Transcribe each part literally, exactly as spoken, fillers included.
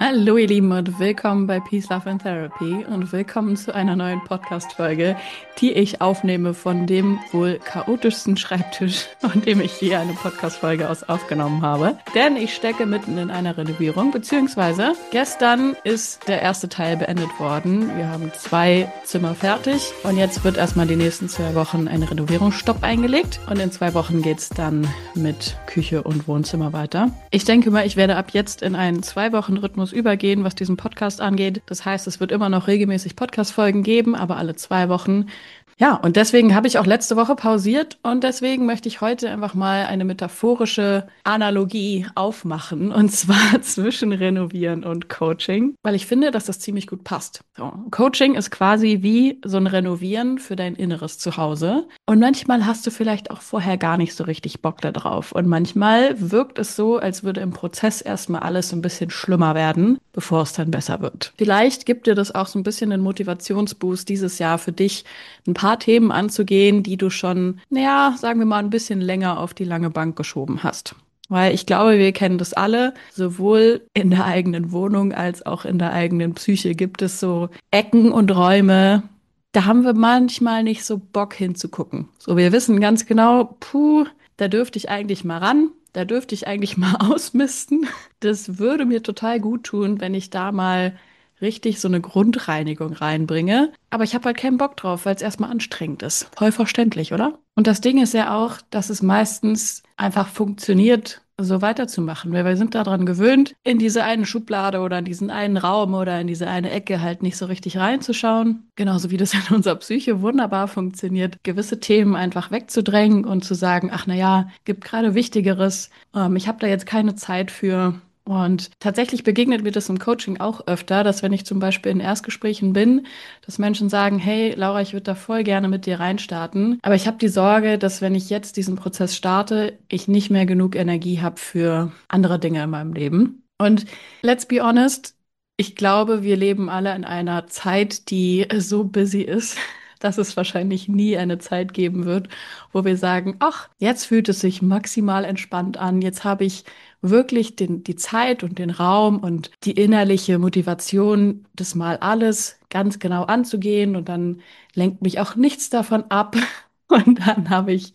Hallo ihr Lieben und willkommen bei Peace, Love and Therapy und willkommen zu einer neuen Podcast-Folge, die ich aufnehme von dem wohl chaotischsten Schreibtisch, von dem ich je eine Podcast-Folge aus aufgenommen habe. Denn ich stecke mitten in einer Renovierung, beziehungsweise gestern ist der erste Teil beendet worden. Wir haben zwei Zimmer fertig und jetzt wird erstmal die nächsten zwei Wochen ein Renovierungsstopp eingelegt und in zwei Wochen geht's dann mit Küche und Wohnzimmer weiter. Ich denke mal, ich werde ab jetzt in einen zwei Wochen Rhythmus übergehen, was diesen Podcast angeht. Das heißt, es wird immer noch regelmäßig Podcast-Folgen geben, aber alle zwei Wochen. Ja, und deswegen habe ich auch letzte Woche pausiert und deswegen möchte ich heute einfach mal eine metaphorische Analogie aufmachen und zwar zwischen Renovieren und Coaching, weil ich finde, dass das ziemlich gut passt. So, Coaching ist quasi wie so ein Renovieren für dein inneres Zuhause und manchmal hast du vielleicht auch vorher gar nicht so richtig Bock da drauf und manchmal wirkt es so, als würde im Prozess erstmal alles so ein bisschen schlimmer werden, bevor es dann besser wird. Vielleicht gibt dir das auch so ein bisschen einen Motivationsboost dieses Jahr für dich, ein paar Themen anzugehen, die du schon, naja, sagen wir mal, ein bisschen länger auf die lange Bank geschoben hast. Weil ich glaube, wir kennen das alle, sowohl in der eigenen Wohnung als auch in der eigenen Psyche gibt es so Ecken und Räume, da haben wir manchmal nicht so Bock hinzugucken. So, wir wissen ganz genau, puh, da dürfte ich eigentlich mal ran, da dürfte ich eigentlich mal ausmisten. Das würde mir total gut tun, wenn ich da mal richtig so eine Grundreinigung reinbringe. Aber ich habe halt keinen Bock drauf, weil es erstmal anstrengend ist. Voll verständlich, oder? Und das Ding ist ja auch, dass es meistens einfach funktioniert, so weiterzumachen, weil wir sind daran gewöhnt, in diese eine Schublade oder in diesen einen Raum oder in diese eine Ecke halt nicht so richtig reinzuschauen. Genauso wie das in unserer Psyche wunderbar funktioniert, gewisse Themen einfach wegzudrängen und zu sagen, ach na ja, gibt gerade Wichtigeres. Ähm, ich habe da jetzt keine Zeit für. Und tatsächlich begegnet mir das im Coaching auch öfter, dass wenn ich zum Beispiel in Erstgesprächen bin, dass Menschen sagen, hey Laura, ich würde da voll gerne mit dir reinstarten, aber ich habe die Sorge, dass wenn ich jetzt diesen Prozess starte, ich nicht mehr genug Energie habe für andere Dinge in meinem Leben. Und let's be honest, ich glaube, wir leben alle in einer Zeit, die so busy ist, dass es wahrscheinlich nie eine Zeit geben wird, wo wir sagen, ach, jetzt fühlt es sich maximal entspannt an, jetzt habe ich wirklich den, die Zeit und den Raum und die innerliche Motivation, das mal alles ganz genau anzugehen und dann lenkt mich auch nichts davon ab und dann habe ich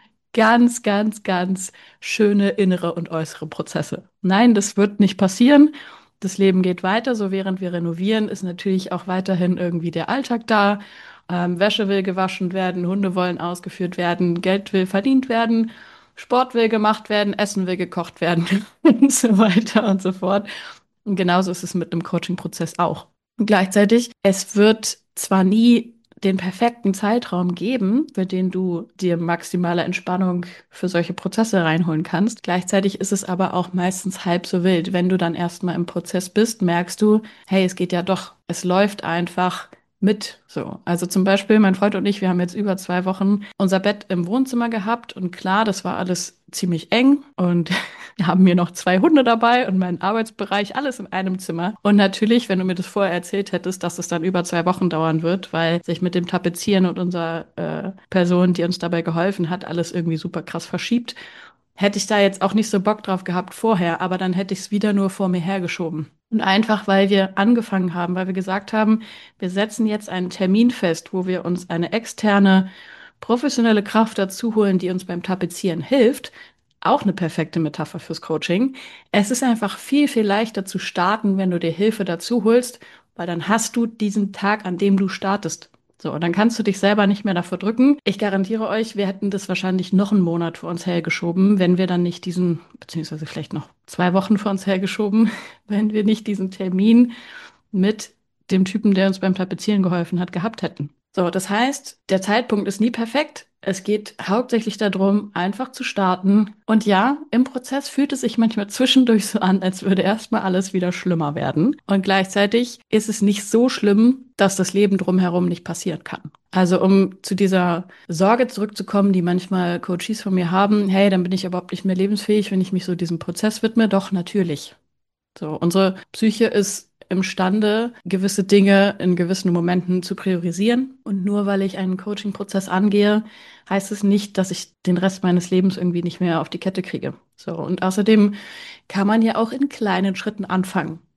ganz, ganz, ganz schöne innere und äußere Prozesse. Nein, das wird nicht passieren. Das Leben geht weiter, so während wir renovieren, ist natürlich auch weiterhin irgendwie der Alltag da. Ähm, Wäsche will gewaschen werden, Hunde wollen ausgeführt werden, Geld will verdient werden. Sport will gemacht werden, Essen will gekocht werden und so weiter und so fort. Und genauso ist es mit einem Coaching-Prozess auch. Und gleichzeitig, es wird zwar nie den perfekten Zeitraum geben, für den du dir maximale Entspannung für solche Prozesse reinholen kannst. Gleichzeitig ist es aber auch meistens halb so wild. Wenn du dann erstmal im Prozess bist, merkst du, hey, es geht ja doch, es läuft einfach mit so. Also zum Beispiel mein Freund und ich, wir haben jetzt über zwei Wochen unser Bett im Wohnzimmer gehabt und klar, das war alles ziemlich eng und wir haben hier noch zwei Hunde dabei und meinen Arbeitsbereich, alles in einem Zimmer. Und natürlich, wenn du mir das vorher erzählt hättest, dass es dann über zwei Wochen dauern wird, weil sich mit dem Tapezieren und unserer äh, Person, die uns dabei geholfen hat, alles irgendwie super krass verschiebt, hätte ich da jetzt auch nicht so Bock drauf gehabt vorher, aber dann hätte ich es wieder nur vor mir hergeschoben. Und einfach, weil wir angefangen haben, weil wir gesagt haben, wir setzen jetzt einen Termin fest, wo wir uns eine externe, professionelle Kraft dazu holen, die uns beim Tapezieren hilft. Auch eine perfekte Metapher fürs Coaching. Es ist einfach viel, viel leichter zu starten, wenn du dir Hilfe dazu holst, weil dann hast du diesen Tag, an dem du startest. So, und dann kannst du dich selber nicht mehr davor drücken. Ich garantiere euch, wir hätten das wahrscheinlich noch einen Monat vor uns hergeschoben, wenn wir dann nicht diesen, beziehungsweise vielleicht noch zwei Wochen vor uns hergeschoben, wenn wir nicht diesen Termin mit dem Typen, der uns beim Tapezieren geholfen hat, gehabt hätten. So, das heißt, der Zeitpunkt ist nie perfekt. Es geht hauptsächlich darum, einfach zu starten. Und ja, im Prozess fühlt es sich manchmal zwischendurch so an, als würde erstmal alles wieder schlimmer werden. Und gleichzeitig ist es nicht so schlimm, dass das Leben drumherum nicht passieren kann. Also um zu dieser Sorge zurückzukommen, die manchmal Coaches von mir haben, hey, dann bin ich überhaupt nicht mehr lebensfähig, wenn ich mich so diesem Prozess widme. Doch, natürlich. So, unsere Psyche ist imstande, gewisse Dinge in gewissen Momenten zu priorisieren. Und nur weil ich einen Coaching-Prozess angehe, heißt es nicht, dass ich den Rest meines Lebens irgendwie nicht mehr auf die Kette kriege. So, und außerdem kann man ja auch in kleinen Schritten anfangen.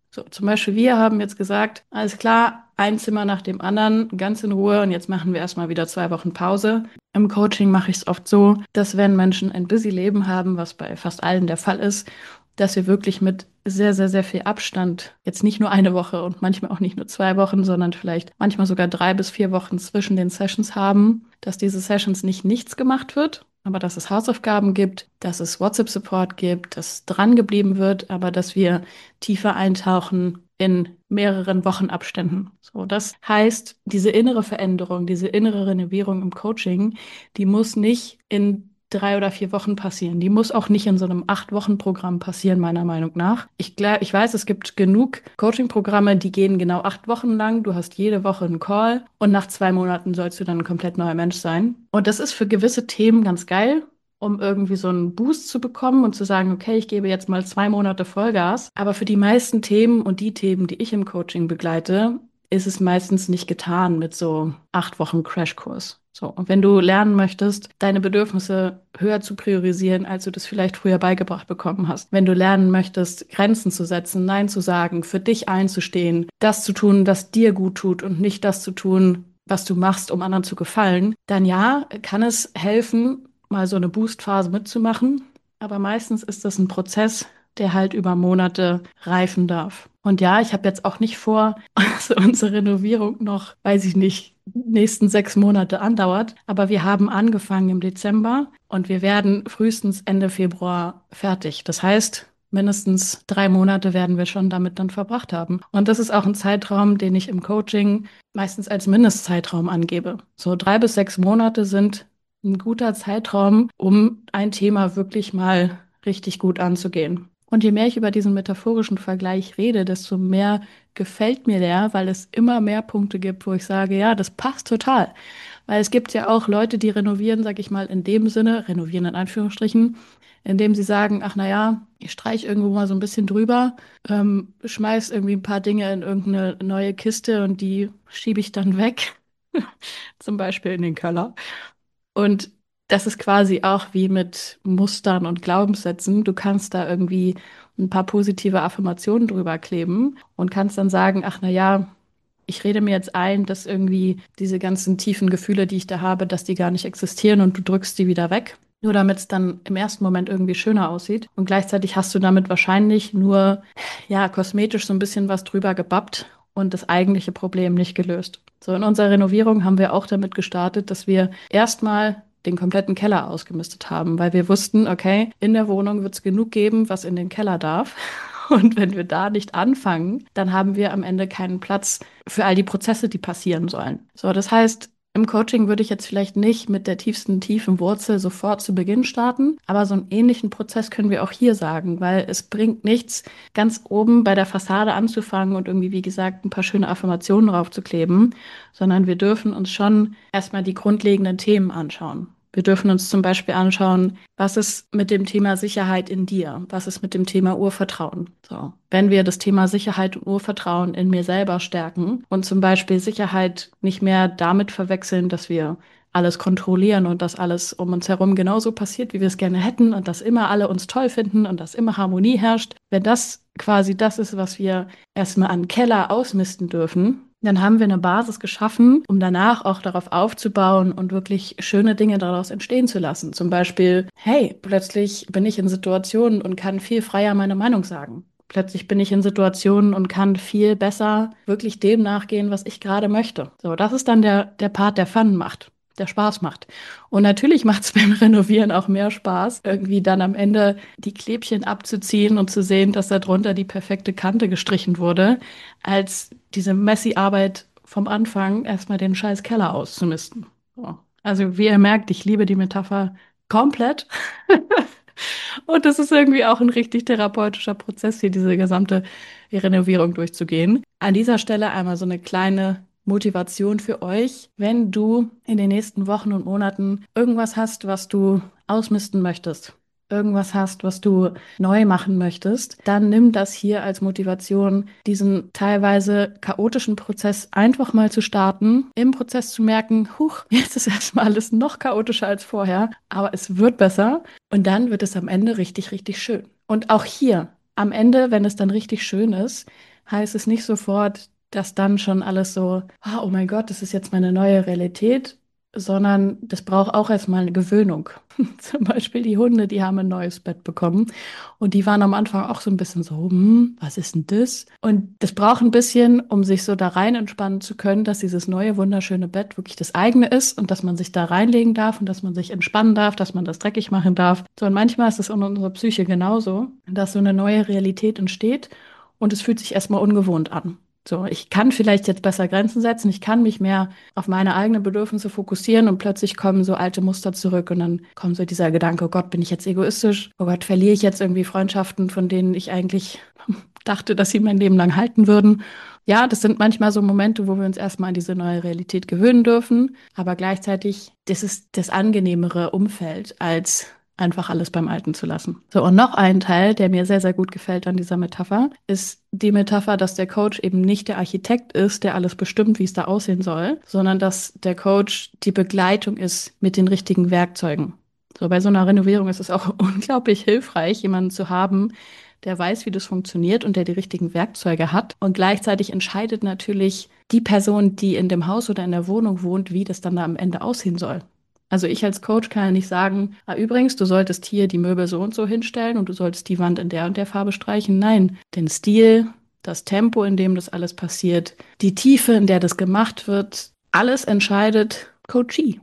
So, zum Beispiel, wir haben jetzt gesagt, alles klar, ein Zimmer nach dem anderen, ganz in Ruhe und jetzt machen wir erstmal wieder zwei Wochen Pause. Im Coaching mache ich es oft so, dass wenn Menschen ein busy Leben haben, was bei fast allen der Fall ist, dass wir wirklich mit sehr, sehr, sehr viel Abstand, jetzt nicht nur eine Woche und manchmal auch nicht nur zwei Wochen, sondern vielleicht manchmal sogar drei bis vier Wochen zwischen den Sessions haben, dass diese Sessions nicht nichts gemacht wird, aber dass es Hausaufgaben gibt, dass es WhatsApp-Support gibt, dass dran geblieben wird, aber dass wir tiefer eintauchen in mehreren Wochenabständen. So, das heißt, diese innere Veränderung, diese innere Renovierung im Coaching, die muss nicht in drei oder vier Wochen passieren. Die muss auch nicht in so einem acht-Wochen-Programm passieren, meiner Meinung nach. Ich, glaub, ich weiß, es gibt genug Coaching-Programme, die gehen genau acht Wochen lang. Du hast jede Woche einen Call und nach zwei Monaten sollst du dann ein komplett neuer Mensch sein. Und das ist für gewisse Themen ganz geil, um irgendwie so einen Boost zu bekommen und zu sagen, okay, ich gebe jetzt mal zwei Monate Vollgas. Aber für die meisten Themen und die Themen, die ich im Coaching begleite, ist es meistens nicht getan mit so acht Wochen Crashkurs. So, und wenn du lernen möchtest, deine Bedürfnisse höher zu priorisieren, als du das vielleicht früher beigebracht bekommen hast, wenn du lernen möchtest, Grenzen zu setzen, Nein zu sagen, für dich einzustehen, das zu tun, was dir gut tut und nicht das zu tun, was du machst, um anderen zu gefallen, dann ja, kann es helfen, mal so eine Boostphase mitzumachen. Aber meistens ist das ein Prozess, der halt über Monate reifen darf. Und ja, ich habe jetzt auch nicht vor, dass unsere Renovierung noch, weiß ich nicht, nächsten sechs Monate andauert. Aber wir haben angefangen im Dezember und wir werden frühestens Ende Februar fertig. Das heißt, mindestens drei Monate werden wir schon damit dann verbracht haben. Und das ist auch ein Zeitraum, den ich im Coaching meistens als Mindestzeitraum angebe. So drei bis sechs Monate sind ein guter Zeitraum, um ein Thema wirklich mal richtig gut anzugehen. Und je mehr ich über diesen metaphorischen Vergleich rede, desto mehr gefällt mir der, weil es immer mehr Punkte gibt, wo ich sage, ja, das passt total. Weil es gibt ja auch Leute, die renovieren, sag ich mal, in dem Sinne, renovieren in Anführungsstrichen, indem sie sagen, ach na ja, ich streiche irgendwo mal so ein bisschen drüber, ähm, schmeiß irgendwie ein paar Dinge in irgendeine neue Kiste und die schiebe ich dann weg, zum Beispiel in den Keller. Und das ist quasi auch wie mit Mustern und Glaubenssätzen. Du kannst da irgendwie ein paar positive Affirmationen drüber kleben und kannst dann sagen, ach na ja, ich rede mir jetzt ein, dass irgendwie diese ganzen tiefen Gefühle, die ich da habe, dass die gar nicht existieren und du drückst die wieder weg. Nur damit es dann im ersten Moment irgendwie schöner aussieht. Und gleichzeitig hast du damit wahrscheinlich nur, ja, kosmetisch so ein bisschen was drüber gebappt und das eigentliche Problem nicht gelöst. So, in unserer Renovierung haben wir auch damit gestartet, dass wir erstmal den kompletten Keller ausgemistet haben, weil wir wussten, okay, in der Wohnung wird es genug geben, was in den Keller darf. Und wenn wir da nicht anfangen, dann haben wir am Ende keinen Platz für all die Prozesse, die passieren sollen. So, das heißt, im Coaching würde ich jetzt vielleicht nicht mit der tiefsten tiefen Wurzel sofort zu Beginn starten, aber so einen ähnlichen Prozess können wir auch hier sagen, weil es bringt nichts, ganz oben bei der Fassade anzufangen und irgendwie, wie gesagt, ein paar schöne Affirmationen draufzukleben, sondern wir dürfen uns schon erstmal die grundlegenden Themen anschauen. Wir dürfen uns zum Beispiel anschauen, was ist mit dem Thema Sicherheit in dir? Was ist mit dem Thema Urvertrauen? So, wenn wir das Thema Sicherheit und Urvertrauen in mir selber stärken und zum Beispiel Sicherheit nicht mehr damit verwechseln, dass wir alles kontrollieren und dass alles um uns herum genauso passiert, wie wir es gerne hätten und dass immer alle uns toll finden und dass immer Harmonie herrscht. Wenn das quasi das ist, was wir erstmal an Keller ausmisten dürfen, dann haben wir eine Basis geschaffen, um danach auch darauf aufzubauen und wirklich schöne Dinge daraus entstehen zu lassen. Zum Beispiel, hey, plötzlich bin ich in Situationen und kann viel freier meine Meinung sagen. Plötzlich bin ich in Situationen und kann viel besser wirklich dem nachgehen, was ich gerade möchte. So, das ist dann der, der Part, der Fun macht, der Spaß macht. Und natürlich macht es beim Renovieren auch mehr Spaß, irgendwie dann am Ende die Klebchen abzuziehen und zu sehen, dass da drunter die perfekte Kante gestrichen wurde, als diese Messi-Arbeit vom Anfang erstmal den scheiß Keller auszumisten. So. Also wie ihr merkt, ich liebe die Metapher komplett. Und das ist irgendwie auch ein richtig therapeutischer Prozess, hier diese gesamte Renovierung durchzugehen. An dieser Stelle einmal so eine kleine Motivation für euch, wenn du in den nächsten Wochen und Monaten irgendwas hast, was du ausmisten möchtest, irgendwas hast, was du neu machen möchtest, dann nimm das hier als Motivation, diesen teilweise chaotischen Prozess einfach mal zu starten, im Prozess zu merken, huch, jetzt ist erstmal alles noch chaotischer als vorher, aber es wird besser und dann wird es am Ende richtig, richtig schön. Und auch hier, am Ende, wenn es dann richtig schön ist, heißt es nicht sofort, dass dann schon alles so, ah, oh mein Gott, das ist jetzt meine neue Realität, sondern das braucht auch erstmal eine Gewöhnung. Zum Beispiel die Hunde, die haben ein neues Bett bekommen und die waren am Anfang auch so ein bisschen so, hm, was ist denn das? Und das braucht ein bisschen, um sich so da rein entspannen zu können, dass dieses neue, wunderschöne Bett wirklich das eigene ist und dass man sich da reinlegen darf und dass man sich entspannen darf, dass man das dreckig machen darf. So, und manchmal ist es in unserer Psyche genauso, dass so eine neue Realität entsteht und es fühlt sich erstmal ungewohnt an. So, ich kann vielleicht jetzt besser Grenzen setzen, ich kann mich mehr auf meine eigenen Bedürfnisse fokussieren und plötzlich kommen so alte Muster zurück und dann kommt so dieser Gedanke, oh Gott, bin ich jetzt egoistisch? Oh Gott, verliere ich jetzt irgendwie Freundschaften, von denen ich eigentlich dachte, dass sie mein Leben lang halten würden? Ja, das sind manchmal so Momente, wo wir uns erstmal an diese neue Realität gewöhnen dürfen, aber gleichzeitig, das ist das angenehmere Umfeld, als einfach alles beim Alten zu lassen. So, und noch ein Teil, der mir sehr, sehr gut gefällt an dieser Metapher, ist die Metapher, dass der Coach eben nicht der Architekt ist, der alles bestimmt, wie es da aussehen soll, sondern dass der Coach die Begleitung ist mit den richtigen Werkzeugen. So, bei so einer Renovierung ist es auch unglaublich hilfreich, jemanden zu haben, der weiß, wie das funktioniert und der die richtigen Werkzeuge hat. Und gleichzeitig entscheidet natürlich die Person, die in dem Haus oder in der Wohnung wohnt, wie das dann da am Ende aussehen soll. Also ich als Coach kann ja nicht sagen, ah, übrigens, du solltest hier die Möbel so und so hinstellen und du solltest die Wand in der und der Farbe streichen. Nein, den Stil, das Tempo, in dem das alles passiert, die Tiefe, in der das gemacht wird, alles entscheidet Coachee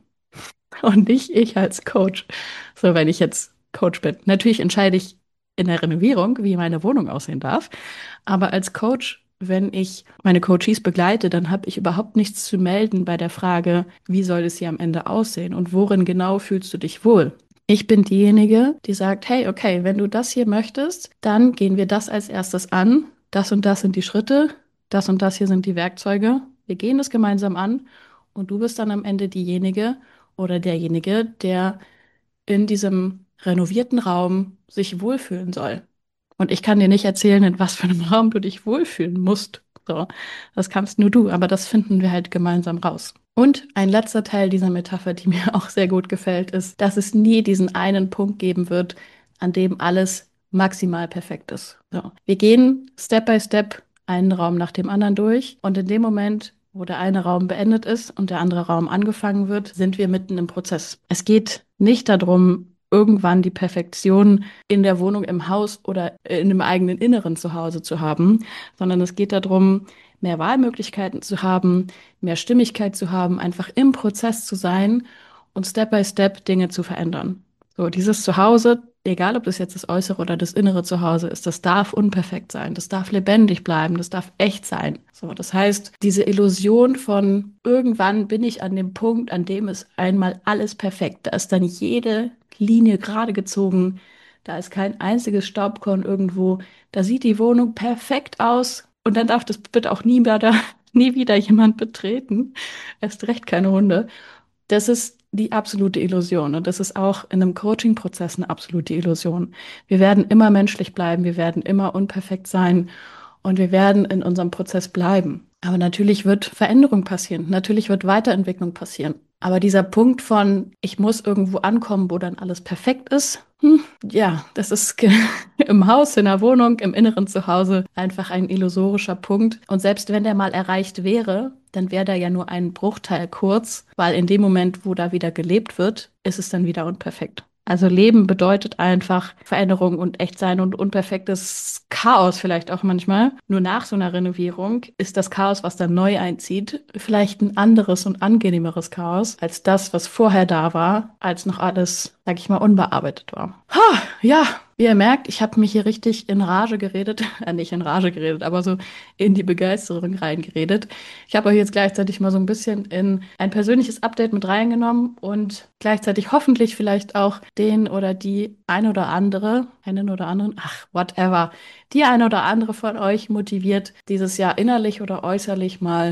und nicht ich als Coach. So, wenn ich jetzt Coach bin. Natürlich entscheide ich in der Renovierung, wie meine Wohnung aussehen darf, aber als Coach, wenn ich meine Coaches begleite, dann habe ich überhaupt nichts zu melden bei der Frage, wie soll es hier am Ende aussehen und worin genau fühlst du dich wohl? Ich bin diejenige, die sagt, hey, okay, wenn du das hier möchtest, dann gehen wir das als erstes an. Das und das sind die Schritte, das und das hier sind die Werkzeuge. Wir gehen das gemeinsam an und du bist dann am Ende diejenige oder derjenige, der in diesem renovierten Raum sich wohlfühlen soll. Und ich kann dir nicht erzählen, in was für einem Raum du dich wohlfühlen musst. So, das kannst nur du, aber das finden wir halt gemeinsam raus. Und ein letzter Teil dieser Metapher, die mir auch sehr gut gefällt, ist, dass es nie diesen einen Punkt geben wird, an dem alles maximal perfekt ist. So, wir gehen Step by Step einen Raum nach dem anderen durch und in dem Moment, wo der eine Raum beendet ist und der andere Raum angefangen wird, sind wir mitten im Prozess. Es geht nicht darum, irgendwann die Perfektion in der Wohnung, im Haus oder in dem eigenen Inneren zu Hause zu haben, sondern es geht darum, mehr Wahlmöglichkeiten zu haben, mehr Stimmigkeit zu haben, einfach im Prozess zu sein und Step by Step Dinge zu verändern. So, dieses Zuhause, egal ob das jetzt das äußere oder das innere Zuhause ist, das darf unperfekt sein, das darf lebendig bleiben, das darf echt sein. So, das heißt, diese Illusion von irgendwann bin ich an dem Punkt, an dem ist einmal alles perfekt, da ist dann jede Linie gerade gezogen, da ist kein einziges Staubkorn irgendwo, da sieht die Wohnung perfekt aus und dann darf das bitte auch nie wieder, nie wieder jemand betreten, erst recht keine Hunde. Das ist die absolute Illusion und das ist auch in einem Coaching-Prozess eine absolute Illusion. Wir werden immer menschlich bleiben, wir werden immer unperfekt sein und wir werden in unserem Prozess bleiben. Aber natürlich wird Veränderung passieren, natürlich wird Weiterentwicklung passieren. Aber dieser Punkt von, ich muss irgendwo ankommen, wo dann alles perfekt ist, hm, ja, das ist ge- im Haus, in der Wohnung, im inneren Zuhause einfach ein illusorischer Punkt. Und selbst wenn der mal erreicht wäre, dann wäre der ja nur ein Bruchteil kurz, weil in dem Moment, wo da wieder gelebt wird, ist es dann wieder unperfekt. Also Leben bedeutet einfach Veränderung und Echtsein und unperfektes Chaos vielleicht auch manchmal. Nur nach so einer Renovierung ist das Chaos, was dann neu einzieht, vielleicht ein anderes und angenehmeres Chaos als das, was vorher da war, als noch alles, sag ich mal, unbearbeitet war. Ha, ja, wie ihr merkt, ich habe mich hier richtig in Rage geredet, äh, nicht in Rage geredet, aber so in die Begeisterung reingeredet. Ich habe euch jetzt gleichzeitig mal so ein bisschen in ein persönliches Update mit reingenommen und gleichzeitig hoffentlich vielleicht auch den oder die ein oder andere, einen oder anderen, ach, whatever, die eine oder andere von euch motiviert, dieses Jahr innerlich oder äußerlich mal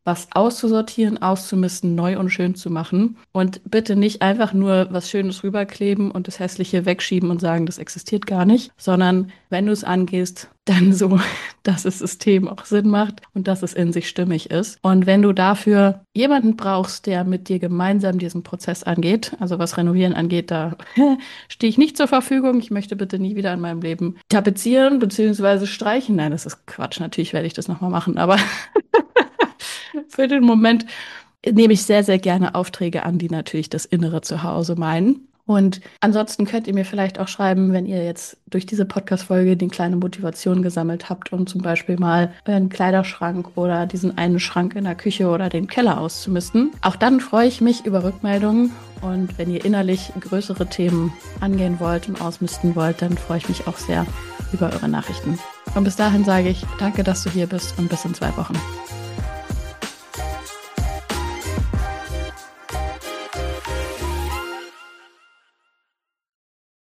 was auszusortieren, auszumisten, neu und schön zu machen. Und bitte nicht einfach nur was Schönes rüberkleben und das Hässliche wegschieben und sagen, das existiert gar nicht, sondern wenn du es angehst, dann so, dass das System auch Sinn macht und dass es in sich stimmig ist. Und wenn du dafür jemanden brauchst, der mit dir gemeinsam diesen Prozess angeht, also was Renovieren angeht, da stehe ich nicht zur Verfügung. Ich möchte bitte nie wieder in meinem Leben tapezieren bzw. streichen. Nein, das ist Quatsch. Natürlich werde ich das nochmal machen, aber für den Moment nehme ich sehr, sehr gerne Aufträge an, die natürlich das innere Zuhause meinen. Und ansonsten könnt ihr mir vielleicht auch schreiben, wenn ihr jetzt durch diese Podcast-Folge die kleine Motivation gesammelt habt, um zum Beispiel mal einen Kleiderschrank oder diesen einen Schrank in der Küche oder den Keller auszumisten. Auch dann freue ich mich über Rückmeldungen. Und wenn ihr innerlich größere Themen angehen wollt und ausmisten wollt, dann freue ich mich auch sehr über eure Nachrichten. Und bis dahin sage ich danke, dass du hier bist und bis in zwei Wochen.